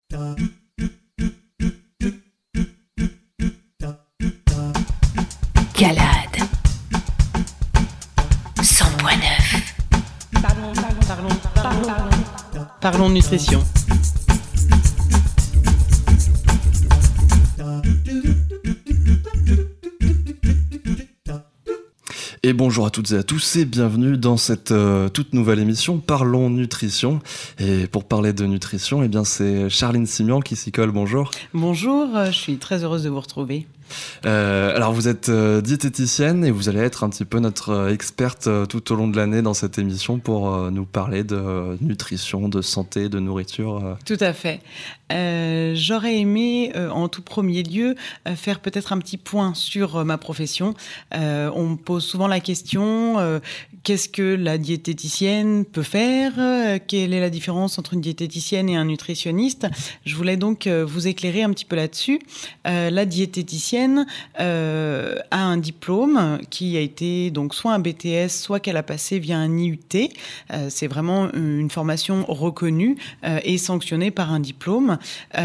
Calade 100.9. Parlons nutrition. Et bonjour à toutes et à tous et bienvenue dans cette toute nouvelle émission Parlons Nutrition. Et pour parler de nutrition, eh bien c'est Charline Simian qui s'y colle. Bonjour. Bonjour, je suis très heureuse de vous retrouver. Alors vous êtes diététicienne et vous allez être un petit peu notre experte tout au long de l'année dans cette émission pour nous parler de nutrition, de santé, de nourriture. Tout à fait. J'aurais aimé en tout premier lieu faire peut-être un petit point sur ma profession. On me pose souvent la question qu'est-ce que la diététicienne peut faire ? Quelle est la différence entre une diététicienne et un nutritionniste ? Je voulais donc vous éclairer un petit peu là-dessus. La diététicienne a un diplôme qui a été donc soit un BTS, soit qu'elle a passé via un IUT. C'est vraiment une formation reconnue et sanctionnée par un diplôme.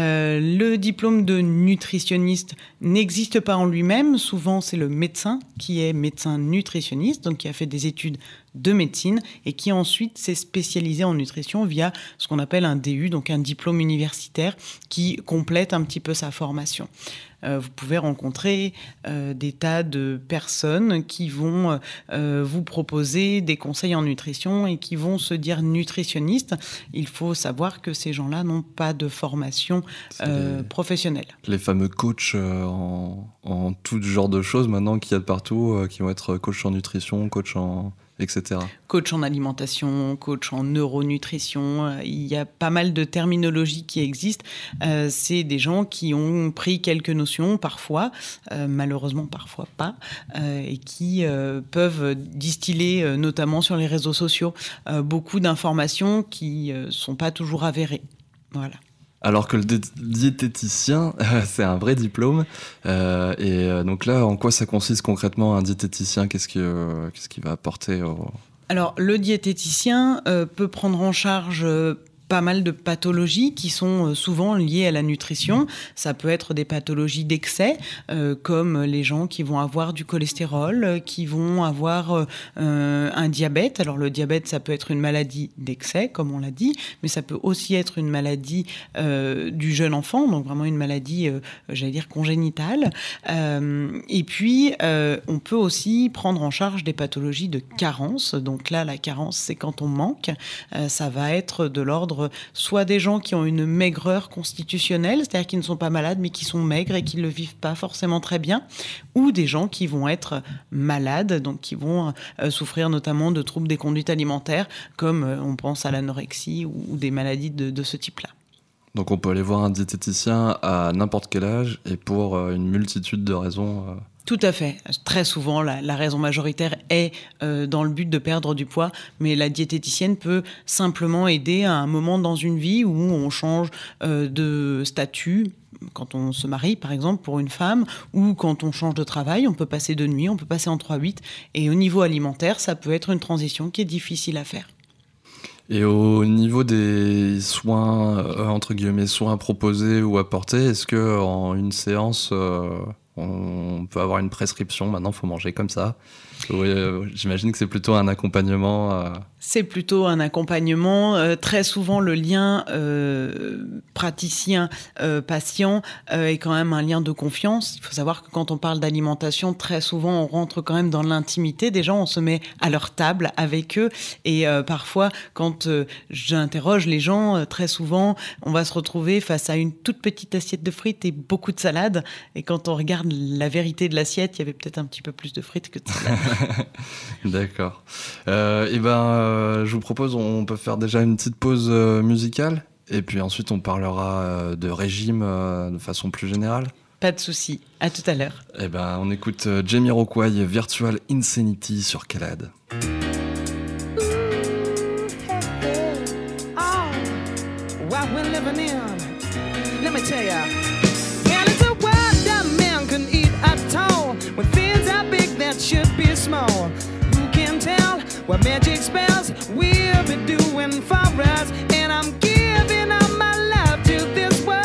Le diplôme de nutritionniste n'existe pas en lui-même. Souvent, c'est le médecin qui est médecin nutritionniste, donc qui a fait des études de médecine et qui ensuite s'est spécialisé en nutrition via ce qu'on appelle un DU, donc un diplôme universitaire qui complète un petit peu sa formation. Vous pouvez rencontrer des tas de personnes qui vont vous proposer des conseils en nutrition et qui vont se dire nutritionnistes. Il faut savoir que ces gens-là n'ont pas de formation professionnelle. Les fameux coachs en tout genre de choses maintenant qu'il y a de partout, qui vont être coach en nutrition, coach en... etc. Coach en alimentation, coach en neuronutrition, il y a pas mal de terminologies qui existent. C'est des gens qui ont pris quelques notions, parfois, malheureusement parfois pas, et qui peuvent distiller, notamment sur les réseaux sociaux, beaucoup d'informations qui sont pas toujours avérées. Voilà. Alors que le diététicien, c'est un vrai diplôme. Donc là, en quoi ça consiste concrètement un diététicien ? Qu'est-ce qu'il va apporter Alors, le diététicien peut prendre en charge pas mal de pathologies qui sont souvent liées à la nutrition. Ça peut être des pathologies d'excès, comme les gens qui vont avoir du cholestérol, qui vont avoir un diabète. Alors le diabète, ça peut être une maladie d'excès, comme on l'a dit, mais ça peut aussi être une maladie du jeune enfant, donc vraiment une maladie, j'allais dire, congénitale. Et puis, on peut aussi prendre en charge des pathologies de carence. Donc là, la carence, c'est quand on manque. Ça va être de l'ordre soit des gens qui ont une maigreur constitutionnelle, c'est-à-dire qui ne sont pas malades mais qui sont maigres et qui ne le vivent pas forcément très bien, ou des gens qui vont être malades, donc qui vont souffrir notamment de troubles des conduites alimentaires, comme on pense à l'anorexie ou des maladies de ce type-là. Donc on peut aller voir un diététicien à n'importe quel âge et pour une multitude de raisons. Tout à fait. Très souvent, la raison majoritaire est dans le but de perdre du poids, mais la diététicienne peut simplement aider à un moment dans une vie où on change de statut. Quand on se marie, par exemple, pour une femme, ou quand on change de travail, on peut passer de nuit, on peut passer en 3-8. Et au niveau alimentaire, ça peut être une transition qui est difficile à faire. Et au niveau des soins, entre guillemets, soins proposés ou apportés, est-ce qu'en une séance... on peut avoir une prescription, maintenant il faut manger comme ça. J'imagine que c'est plutôt un accompagnement. C'est plutôt un accompagnement. Très souvent, le lien praticien-patient est quand même un lien de confiance. Il faut savoir que quand on parle d'alimentation, très souvent, on rentre quand même dans l'intimité des gens. On se met à leur table avec eux. Et parfois, quand j'interroge les gens, très souvent, on va se retrouver face à une toute petite assiette de frites et beaucoup de salade. Et quand on regarde la vérité de l'assiette, il y avait peut-être un petit peu plus de frites que de salade. D'accord. Je vous propose, on peut faire déjà une petite pause musicale et puis ensuite on parlera de régime de façon plus générale. Pas de souci. À tout à l'heure. On écoute Jamiroquai, Virtual Insanity sur Calade. What we're living in, let me tell ya. And it's a world that man can eat at all. When things are big that should be small. Who can tell what magic spells we'll be doing for us? And I'm giving all my love to this world.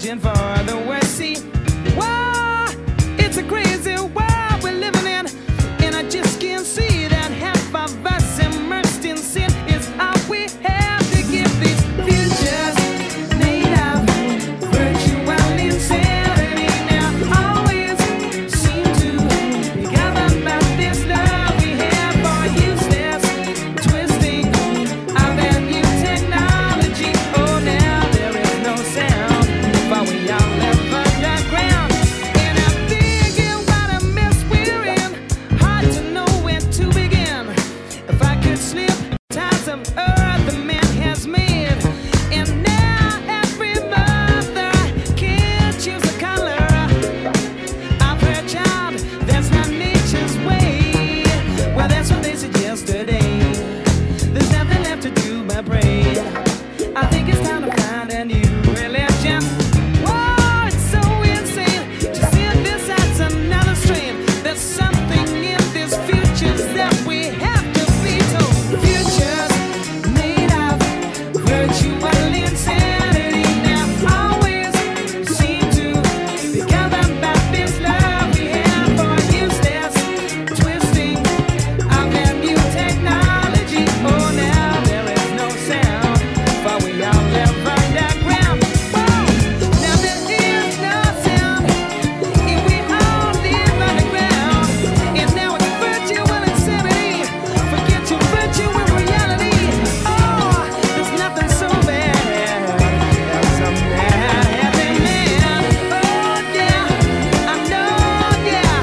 hoping for the worst. See, wow, it's a crazy world we're living in, and I just can't see that half of us immersed in sin is all we have to give these futures made of virtual insanity. Now always seem to be governed by this love we have for useless twisting of that new technology. Oh, now there is no sound, but we all live underground. And I'm thinking what a mess we're in, hard to know where to begin. If I could slip ties of earth the man has made, and now every mother can't choose a color of her child. That's not nature's way. Well, that's what they said yesterday. There's nothing left to do but pray. I think it's time to find a new religion. Whoa, it's so insane to see this as another strain. There's something in this future that we have to be told. Futures made of virtual insanity now always seem to be governed by this love we have for useless twisting of that new technology. Oh, now there is no sound, for we all live underground. Whoa, now there is no sound if we all live underground. And now it's virtual insanity. Forget your virtual reality. Oh, there's nothing so bad as a mad happy man. Oh yeah, I know, yeah.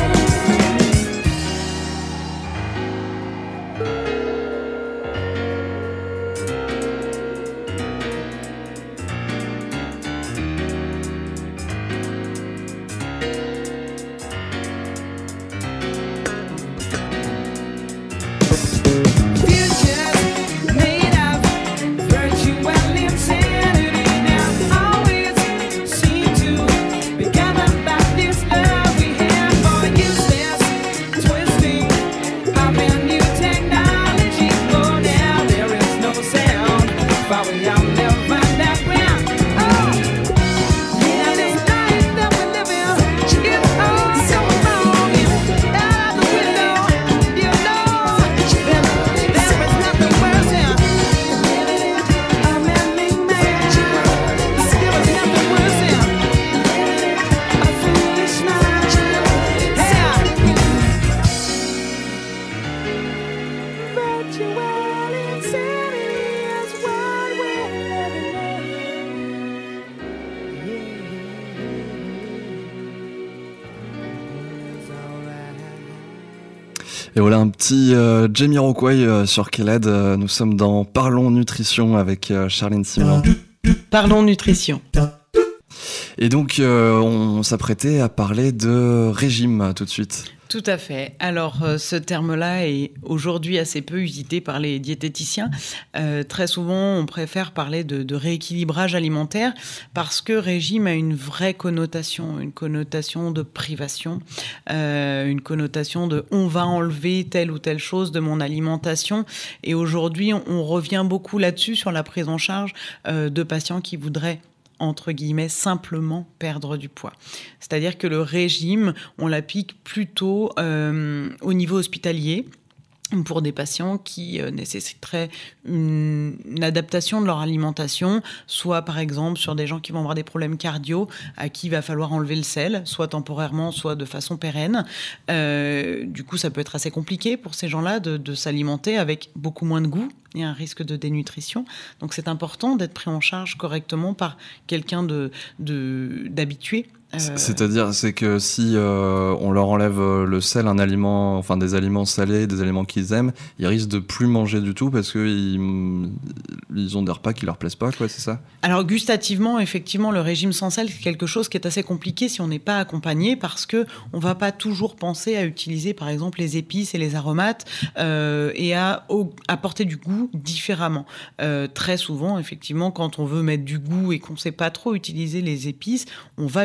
Futures made of virtual insanity now always seem to be governed by this love we have for useless twisting of a new technology. Oh, now there is no sound, for we all live underground. Oh, yeah, this life that we live in is all so wrong and out the window. You know, there is nothing worse than living in a man-made mansion. There is nothing worse than a foolish notion. Yeah. Virtual insanity is what we're living in. It's alright. Et voilà un petit Jamiroquai sur Keled. Nous sommes dans Parlons Nutrition avec Charlène Simon. Parlons nutrition. Et donc on s'apprêtait à parler de régime tout de suite. Tout à fait. Alors, ce terme-là est aujourd'hui assez peu usité par les diététiciens. Très souvent, on préfère parler de rééquilibrage alimentaire parce que régime a une vraie connotation, une connotation de privation, une connotation de on va enlever telle ou telle chose de mon alimentation. Et aujourd'hui, on revient beaucoup là-dessus sur la prise en charge de patients qui voudraient entre guillemets, simplement perdre du poids. C'est-à-dire que le régime, on l'applique plutôt au niveau hospitalier pour des patients qui nécessiteraient une adaptation de leur alimentation, soit par exemple sur des gens qui vont avoir des problèmes cardio, à qui il va falloir enlever le sel, soit temporairement, soit de façon pérenne. Du coup, ça peut être assez compliqué pour ces gens-là de s'alimenter avec beaucoup moins de goût et un risque de dénutrition. Donc c'est important d'être pris en charge correctement par quelqu'un d'habitué. C'est-à-dire, c'est que si on leur enlève le sel, un aliment, enfin des aliments salés, des aliments qu'ils aiment, ils risquent de plus manger du tout parce qu'ils ont des repas qui leur plaisent pas, quoi, c'est ça ? Alors gustativement, effectivement, le régime sans sel, c'est quelque chose qui est assez compliqué si on n'est pas accompagné parce que on va pas toujours penser à utiliser, par exemple, les épices et les aromates et à apporter du goût différemment. Très souvent, effectivement, quand on veut mettre du goût et qu'on sait pas trop utiliser les épices, on va utiliser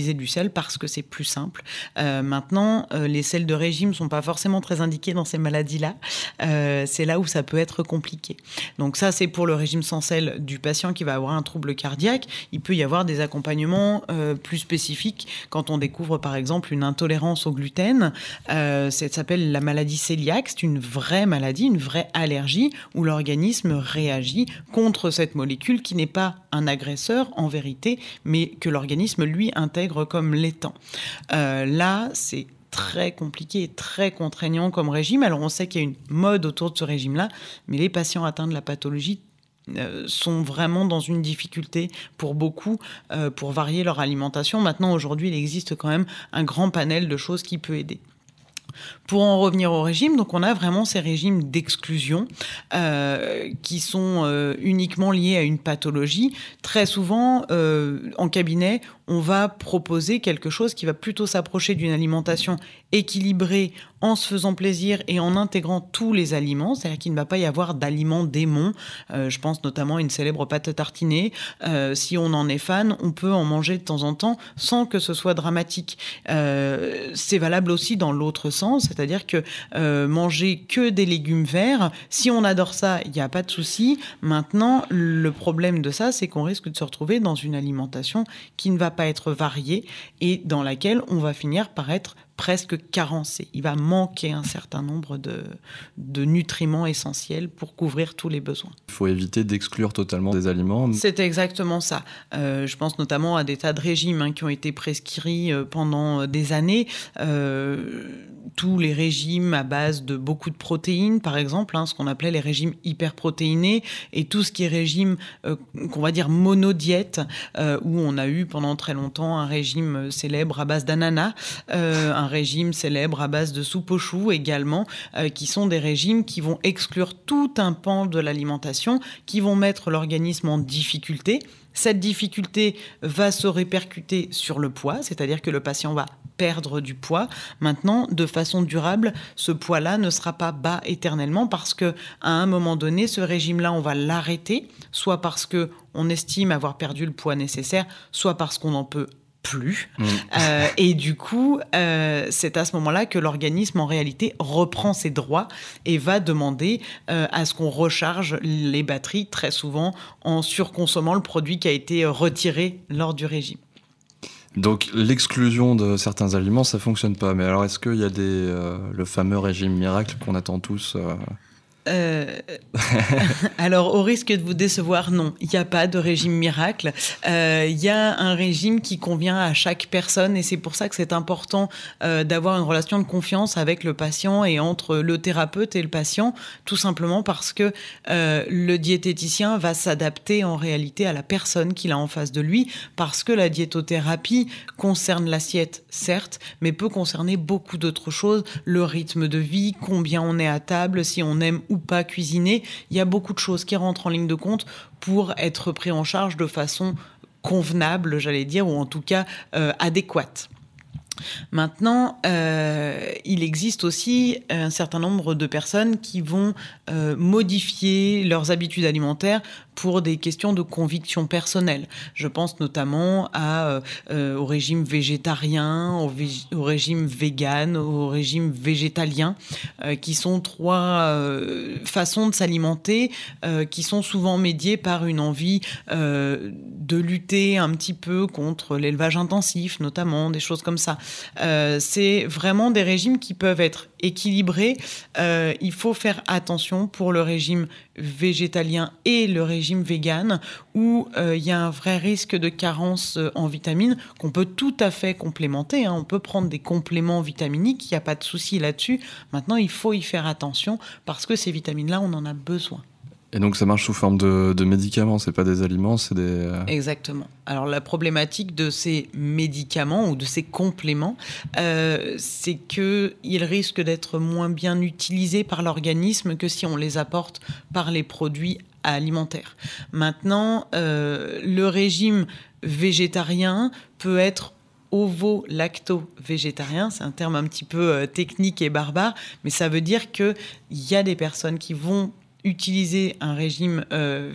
utiliser du sel parce que c'est plus simple. Maintenant, les sels de régime ne sont pas forcément très indiqués dans ces maladies-là. C'est là où ça peut être compliqué. Donc ça, c'est pour le régime sans sel du patient qui va avoir un trouble cardiaque. Il peut y avoir des accompagnements plus spécifiques quand on découvre par exemple une intolérance au gluten. Ça s'appelle la maladie cœliaque. C'est une vraie maladie, une vraie allergie où l'organisme réagit contre cette molécule qui n'est pas un agresseur en vérité, mais que l'organisme lui intègre comme l'étant. Là, c'est très compliqué et très contraignant comme régime. Alors on sait qu'il y a une mode autour de ce régime-là, mais les patients atteints de la pathologie sont vraiment dans une difficulté pour beaucoup pour varier leur alimentation. Maintenant, aujourd'hui, il existe quand même un grand panel de choses qui peut aider. Pour en revenir au régime, donc on a vraiment ces régimes d'exclusion qui sont uniquement liés à une pathologie. Très souvent, en cabinet, on va proposer quelque chose qui va plutôt s'approcher d'une alimentation équilibrée en se faisant plaisir et en intégrant tous les aliments, c'est-à-dire qu'il ne va pas y avoir d'aliments démons. Je pense notamment à une célèbre pâte tartinée. Si on en est fan, on peut en manger de temps en temps sans que ce soit dramatique. C'est valable aussi dans l'autre sens, c'est-à-dire que manger que des légumes verts, si on adore ça, il n'y a pas de souci. Maintenant, le problème de ça, c'est qu'on risque de se retrouver dans une alimentation qui ne va pas être variée et dans laquelle on va finir par être presque carencé. Il va manquer un certain nombre de nutriments essentiels pour couvrir tous les besoins. Il faut éviter d'exclure totalement des aliments. C'est exactement ça. Je pense notamment à des tas de régimes qui ont été prescrits pendant des années. Tous les régimes à base de beaucoup de protéines, par exemple, ce qu'on appelait les régimes hyperprotéinés, et tout ce qui est régime qu'on va dire monodiète, où on a eu pendant très longtemps un régime célèbre à base d'ananas, un régime célèbre à base de soupe aux choux également, qui sont des régimes qui vont exclure tout un pan de l'alimentation, qui vont mettre l'organisme en difficulté. Cette difficulté va se répercuter sur le poids, c'est-à-dire que le patient va perdre du poids. Maintenant, de façon durable, ce poids-là ne sera pas bas éternellement parce qu'à un moment donné, ce régime-là, on va l'arrêter, soit parce qu'on estime avoir perdu le poids nécessaire, soit parce qu'on n'en peut plus. Et du coup, c'est à ce moment-là que l'organisme, en réalité, reprend ses droits et va demander à ce qu'on recharge les batteries, très souvent en surconsommant le produit qui a été retiré lors du régime. Donc l'exclusion de certains aliments, ça fonctionne pas. Mais alors, est-ce qu'il y a le fameux régime miracle qu'on attend tous Alors, au risque de vous décevoir, non, il n'y a pas de régime miracle. Il y a un régime qui convient à chaque personne et c'est pour ça que c'est important d'avoir une relation de confiance avec le patient et entre le thérapeute et le patient, tout simplement parce que le diététicien va s'adapter en réalité à la personne qu'il a en face de lui, parce que la diétothérapie concerne l'assiette, certes, mais peut concerner beaucoup d'autres choses, le rythme de vie, combien on est à table, si on aime ou pas cuisiner. Il y a beaucoup de choses qui rentrent en ligne de compte pour être pris en charge de façon convenable, j'allais dire, ou en tout cas adéquate. Maintenant, il existe aussi un certain nombre de personnes qui vont modifier leurs habitudes alimentaires pour des questions de conviction personnelle. Je pense notamment au régime végétarien, au régime vegan, au régime végétalien, qui sont trois façons de s'alimenter qui sont souvent médiées par une envie de lutter un petit peu contre l'élevage intensif, notamment, des choses comme ça. C'est vraiment des régimes qui peuvent être équilibrés. Il faut faire attention pour le régime végétalien et le régime vegan, où il y a un vrai risque de carence en vitamines qu'on peut tout à fait complémenter. On peut prendre des compléments vitaminiques, il n'y a pas de souci là-dessus. Maintenant, il faut y faire attention parce que ces vitamines-là, on en a besoin. Et donc ça marche sous forme de médicaments, c'est pas des aliments, c'est des... Exactement. Alors la problématique de ces médicaments ou de ces compléments, c'est qu'ils risquent d'être moins bien utilisés par l'organisme que si on les apporte par les produits alimentaires. Maintenant, le régime végétarien peut être ovo-lacto-végétarien, c'est un terme un petit peu technique et barbare, mais ça veut dire qu'il y a des personnes qui vont utiliser un régime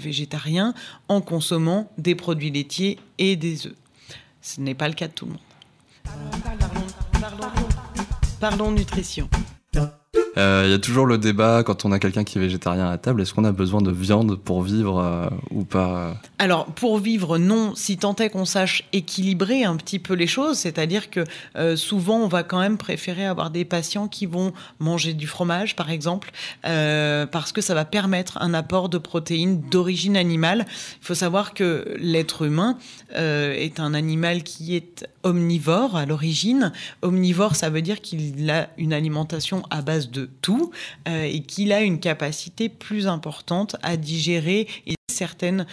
végétarien en consommant des produits laitiers et des œufs. Ce n'est pas le cas de tout le monde. Parlons nutrition. Il y a toujours le débat quand on a quelqu'un qui est végétarien à la table, est-ce qu'on a besoin de viande pour vivre ou pas? Alors, pour vivre, non, si tant est qu'on sache équilibrer un petit peu les choses, c'est-à-dire que souvent, on va quand même préférer avoir des patients qui vont manger du fromage, par exemple, parce que ça va permettre un apport de protéines d'origine animale. Il faut savoir que l'être humain est un animal qui est omnivore à l'origine. Omnivore, ça veut dire qu'il a une alimentation à base de tout et qu'il a une capacité plus importante à digérer certaines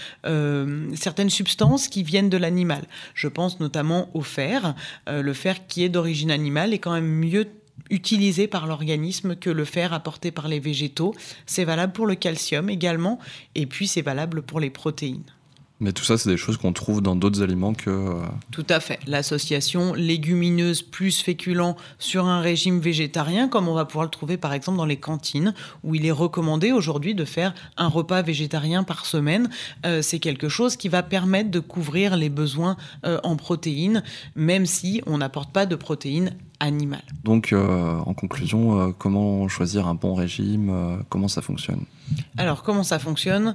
substances qui viennent de l'animal. Je pense notamment au fer. Le fer qui est d'origine animale est quand même mieux utilisé par l'organisme que le fer apporté par les végétaux. C'est valable pour le calcium également, et puis c'est valable pour les protéines. Mais tout ça, c'est des choses qu'on trouve dans d'autres aliments que... Tout à fait. L'association légumineuse plus féculents sur un régime végétarien, comme on va pouvoir le trouver par exemple dans les cantines, où il est recommandé aujourd'hui de faire un repas végétarien par semaine. C'est quelque chose qui va permettre de couvrir les besoins en protéines, même si on n'apporte pas de protéines animales. Donc, en conclusion, comment choisir un bon régime? Comment ça fonctionne? Alors, comment ça fonctionne?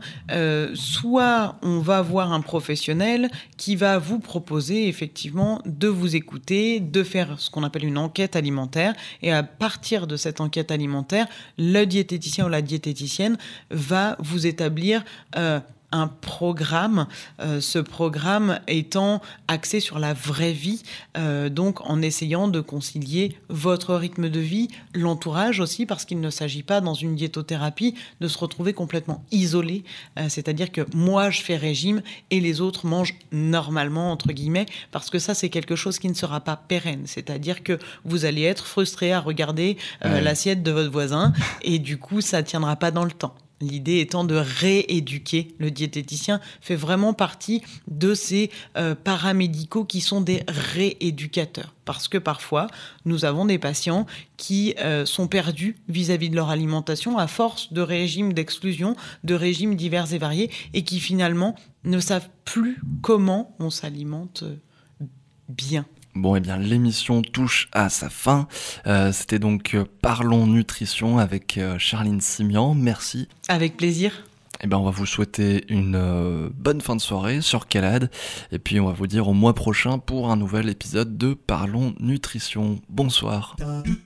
Soit on va voir un professionnel qui va vous proposer effectivement de vous écouter, de faire ce qu'on appelle une enquête alimentaire. Et à partir de cette enquête alimentaire, le diététicien ou la diététicienne va vous établir un programme, ce programme étant axé sur la vraie vie, donc en essayant de concilier votre rythme de vie, l'entourage aussi, parce qu'il ne s'agit pas dans une diétothérapie de se retrouver complètement isolé, c'est-à-dire que moi je fais régime et les autres mangent normalement, entre guillemets, parce que ça c'est quelque chose qui ne sera pas pérenne, c'est-à-dire que vous allez être frustré à regarder l'assiette de votre voisin et du coup ça ne tiendra pas dans le temps. L'idée étant de rééduquer. Le diététicien fait vraiment partie de ces paramédicaux qui sont des rééducateurs. Parce que parfois, nous avons des patients qui sont perdus vis-à-vis de leur alimentation à force de régimes d'exclusion, de régimes divers et variés, et qui finalement ne savent plus comment on s'alimente bien. Bon, eh bien, l'émission touche à sa fin. C'était donc Parlons Nutrition avec Charline Simian. Merci. Avec plaisir. Eh bien, on va vous souhaiter une bonne fin de soirée sur Calade. Et puis, on va vous dire au mois prochain pour un nouvel épisode de Parlons Nutrition. Bonsoir.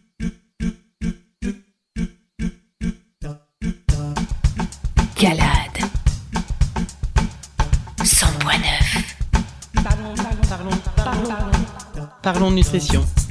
Calade 100.9. Parlons nutrition.